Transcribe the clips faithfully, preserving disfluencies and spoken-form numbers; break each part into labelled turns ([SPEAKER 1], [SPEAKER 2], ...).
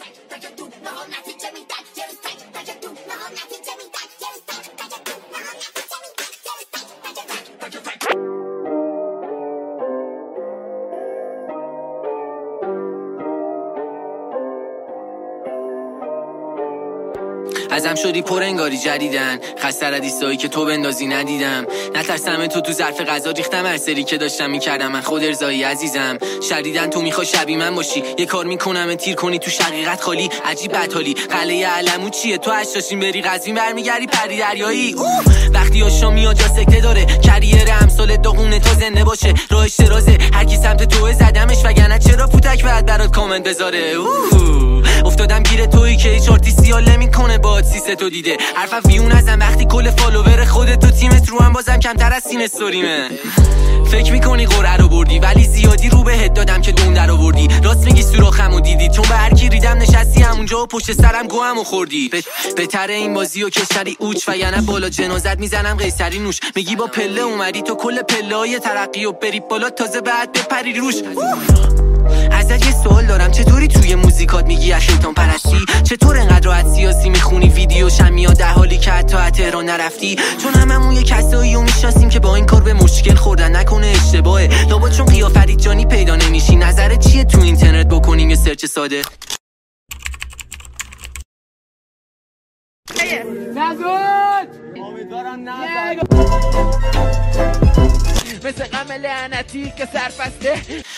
[SPEAKER 1] ازم شدی پر انگاری جدیدن، خسته ردیستایی که تو بندازی ندیدم. نترسم تو تو ظرف غذا ریختم هر سری که داشتم میکردم. من خود ارزایی عزیزم شدیدن تو میخوای شبیه من باشی، یه کار میکنم تیر کنی تو شقیقت خالی. عجیب بدحالی قلعه علمو چیه؟ تو هشتاشین بری قزوین برمیگردی پری دریایی. وقتی آشا میاد جا سکته داره، کریر امثال داغونه تا زنده باشه. راهش درازه هر کی سمت تو زدمش، وگرنه چرا پوتک بعد برات کامنت بذاره. افتادم گیر تویی که هیچ آرتیستی سیاله میکنه باد سیسه تو دیده. حرف ویون ازم وقتی کل فالوور خودت تو تیمت رو هم بازم کمتر از سین استوریمه. فکر میکنی قرعه رو بردی ولی زیادی رو بهت دادم که دون در آوردی. راست میگی سوراخمو دیدی چون به هر کی ریدم نشستی همونجا و پشت سرم گوهمو خوردی. بهتر این بازی و کشوری اوچ وگرنه بالا جنازت میزنم قیصری نوش. میگی با پله اومدی تو کل پله‌های ترقی و بری بالا تازه بعد بپری روش. ازت یه سوال دارم، چطوری توی موزیکات میگی از شیطان پرستی؟ چطور انقدر راحت سیاسی میخونی ویدیو شمیاد در حالی که حتی از تهران نرفتی؟ چون هممون یه کسایی رو میشناسیم که با این کار به مشکل خوردن، نکنه اشتباهه. لابد چون قیا فرید جانی پیدا نمیشی. نظرت چیه تو اینترنت بکنیم یه سرچ ساده؟
[SPEAKER 2] نگود امیدوارم نگود مثل غم لعنتی که سرفسته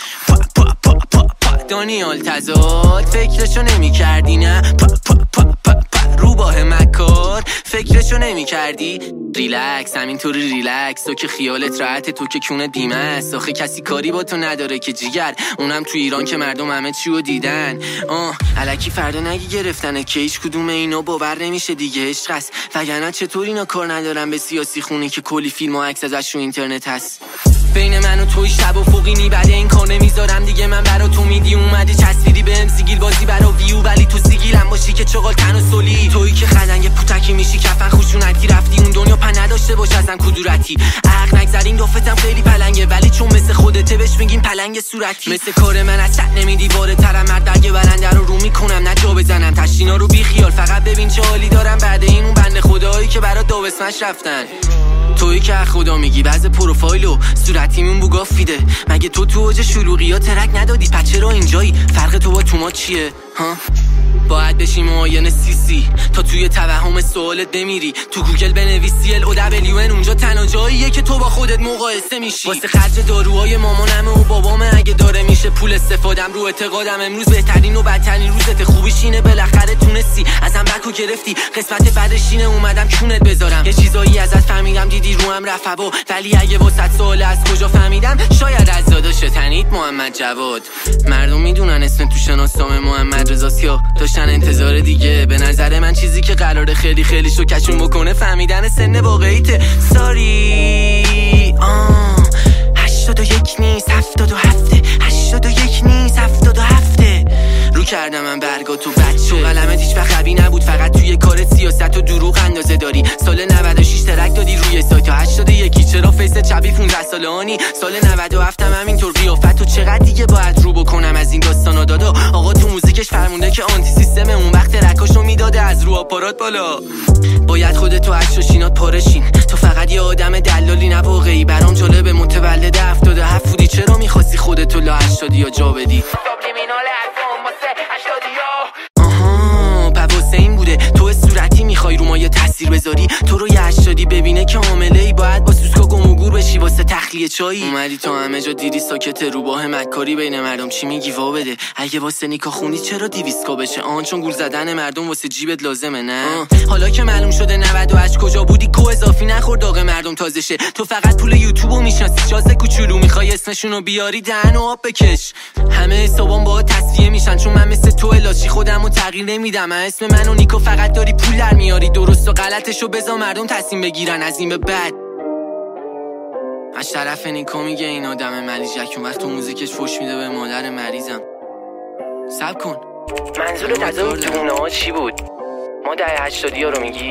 [SPEAKER 1] دانیال تزاد فکرشو نمی کردی نه؟ پا پا پا پا پا روباه مکار فکرشو نمی کردی؟ ریلکس همینطوری ریلکس، تو که خیالت راحته، تو که کونه دیمه است. آخه کسی کاری با تو نداره که جیگر، اونم تو ایران که مردم همه چیو دیدن. آه الکی فردا نگی گرفتنه که هیچ کدوم اینا باور نمیشه دیگه. عشق است وگرنه چطور اینا کار ندارن به سیاسی خونی که کلی فیلم و عکس ازش تو اینترنت هست. بین من و توی شب و فوقینی بعد این کار نمیذارم دیگه. من برا تو میدی اومدی چسبیدی بهم سیگیل بازی برا ویو، ولی تو سیگیلم باشی که چغال تن و سولی. تویی که خدنگ پوتکی میشی کفن خوشونتی رفتی اون دنیا پن نداشته باش ازم کدورتی. عقل نگذرین دفتم خیلی پلنگه ولی چون مثل خودته بهش میگیم پلنگ صورتی. مثل کار من از چت نمیدی وارد ترم مرد برگه برنده رو رو میکنم نه جا بزنم. تشتینا رو بی خیال فقط ببین چه حالی دارم بعد این اون بنده خدایی که برات داوسمش رفتن. تویی که خدا میگی بعض پروفایلو صورتیمون بوگافیده. مگه تو تو اوج شلوغیا ترک ندادی؟ پس چرا اینجایی؟ فرق تو با تو ما چیه ها؟ باید بشی معاین سی سی تا توی توهم سوالت بمیری. تو گوگل بنویسی ال او دبلیو ان اونجا تنها جاییه که تو با خودت مقایسه میشی. واسه خرج داروهای مامانمه و بابامه اگه داره میشه پول استفادم رو اعتقادم. امروز بهترین و بدترین روزت، خوبیش اینه بالاخره تونستی ازم بکو گرفتی. قسمت بعدش اینه اومدم چونت بذارم. یه چیزایی ازت فهمیدم دیدی رو هم رفت هوا، ولی اگه واسط سوال از کجا فهمیدم شاید از داداش تنیت محمد جواد. مردم میدونن اسم تو شناسنامه محمد رضا سیاه داشتن انتظار دیگه. به نظر من چیزی که قراره خیلی خیلی شو کشون بکنه فهمیدن سن واقعیته. ساری آه هشتاد و یک نیست هفتاد و هفته، هشتاد و یک نیست هفتاد و هفته. رو کردم من برگا تو بچه قلمت هیچ وقت قوی نبود، فقط توی کار سیاست و دروغ اندازه داری. سال نود و شش ترک دادی روی سایت هشتاد و یک، چرا فیست چبی پونزده ساله آنی؟ سال نود و هفت هم همینطور قیافت و چقدر دیگه باید رو بکنم از این داستانا دادا. آقا تو موزیکش فرمونده که آنتی سیستم اون وقت ترکاشو میداده از رو آپارات بالا. باید خودتو از شاشینات پارشین، تو فقط یه آدم دلالی نه واقعی. برام جالبه متولد هفتاد و هفت بودی، چرا میخواستی خودتو لا هشتادی یا جا بدی؟ آها پواسه این بوده تو صورتی میخوای رو ما یه تاثیر بذاری. تو رو یه هشتادی ببینه که حامله ای باید با سوسکا گم و گور بشی واسه تخلیه چایی. اومدی تو همه جا دیدی ساکت روباه مکاری بین مردم چی میگی وا بده. اگه واسه نیکا خونی چرا دیویسکا بشه؟ آن چون گول زدن مردم واسه جیبت لازمه نه؟ حالا که معلوم شده نود و هشت کجا بودی کو اضافی نخور داغ مردم تازه شه. تو فقط پول یوتیوبو میشناسی شاز کوچولو میخوای اسمشونو بیاری دهن و آب بکش. همه حسابام با تصفیه میشن چون من مثل تو لاشی خودمو تغییر نمیدم. اسم منو نیکو فقط داری پول در میاری، درست و غلطشو بذار مردم تصمیم بگیرن از این به بعد. از طرف نیکو میگه این آدم ملیجک اون وقت تو موزیکش فوش میده به مادر مریضم. صبر کن
[SPEAKER 3] منظورت از اون دونه ها چی بود؟ ما دهه هشتادی ها رو میگی؟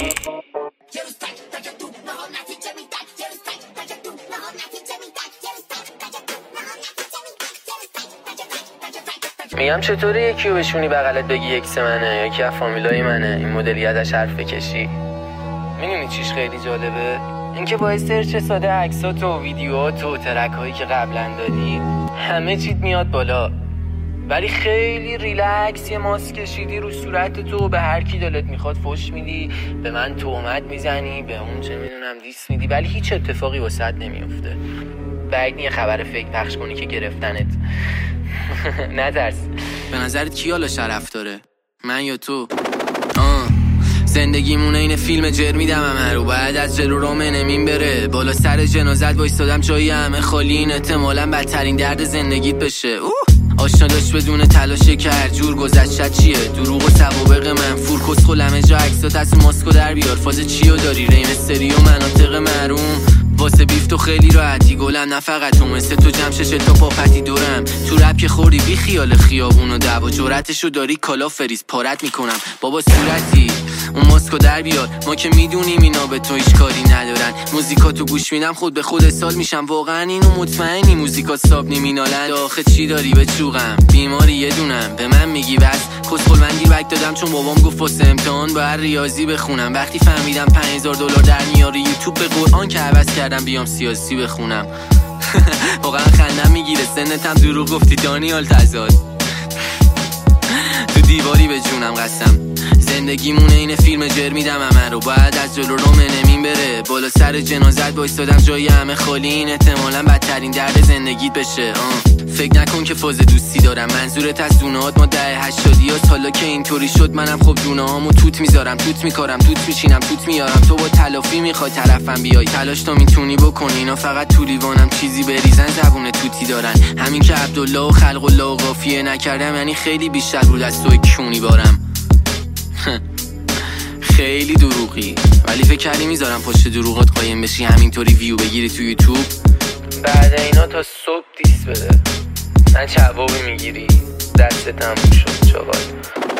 [SPEAKER 3] میگم چطوری یکی رو بشونی بغلت بگی یکس منه، یکی از فامیلای منه، این مدلی ازش حرف بکشی. میدونی چیش خیلی جالبه؟ اینکه با سرچ ساده عکسات و ویدیوهات و ترک‌هایی که قبلا دادی همه چیت میاد بالا، ولی خیلی ریلکس یه ماسک کشیدی رو صورت تو، به هر کی دلت میخواد فوش میدی، به من تهمت میزنی، به اون چه میدونم دیس میدی، ولی هیچ اتفاقی واسط نمیفته. بعد یه خبر فیک پخش کنی که گرفتنت. نترس.
[SPEAKER 1] به نظرت کی حالا شرف داره؟ من یا تو؟ آه زندگیمونه این فیلم جر میدم همه رو، باید از جلو رو منمین بره، بالا سر جنازت وایستادم جایی همه خالی، این احتمالاً بدترین درد زندگیت بشه. اوه آشنا داشت بدون تلاشه که هر جور گذشت چیه، دروغ و سوابق منفور، کسخل همه جا عکسات از ماسکو در بیار، فاز چیو داری ریم استری و مناطق محروم، واسه بیف تو خیلی راحتی گلم، نه فقط تو مثل تو جمشش تا پاپتی دورم، تو رپ که خوری بی خیال خیابون و دعوا، جرأتشو داری کالا فریز پارت میکنم بابا صورتی، اون ماسکو در بیار، ما که میدونیم اینا به تو هیچ کاری ندارن، موزیکاتو گوش میدم خود به خود سال میشم، واقعا اینو مطمئنی موزیکا ساب نمینالن، آخه چی داری به چوغم بیماری یه دونم، به من میگی بس کسخل من گیر بک دادم چون بابام گفت واسه امتحان باید ریاضی بخونم، وقتی فهمیدم پنج هزار دلار در میاره یوتیوب به قرآن که عوض کردم بیام سیاسی بخونم. واقعا خندم میگیره سنتم دروغ گفتی دانیال تزاد، تو دیواری به جونم قسم، زندگیمونه این فیلم جر میدم همه رو، باید از جلو رو منمین بره، بالا سر جنازت وایستادم جایی همه خالی، این احتمالاً بدترین درد زندگیت بشه. آه. فکر نکن که فاز دوستی دارم، منظورت از دونهات ما ده هشتادی هست، حالا که اینطوری شد منم خب دونه هامو توت میذارم، توت میکارم، توت میشینم، توت میارم، تو با تلافی میخوای طرفم بیای، تلاش تا میتونی بکنی، اینا فقط تو لیوانم چیزی بریزن زبون توتی دارن، همین که عبدالله و خلق الله و قافیه نکردم یعنی خیلی بیشتر بود از توی کونی بارم. خیلی دروغی، ولی فکر کردی میذارم پشت دروغات قایم بشی همینطوری ویو بگیری تو یوتیوب؟
[SPEAKER 3] بعد اینا تا صبح دیس بده، نه جوابی میگیری، دستت هم شد چاقال.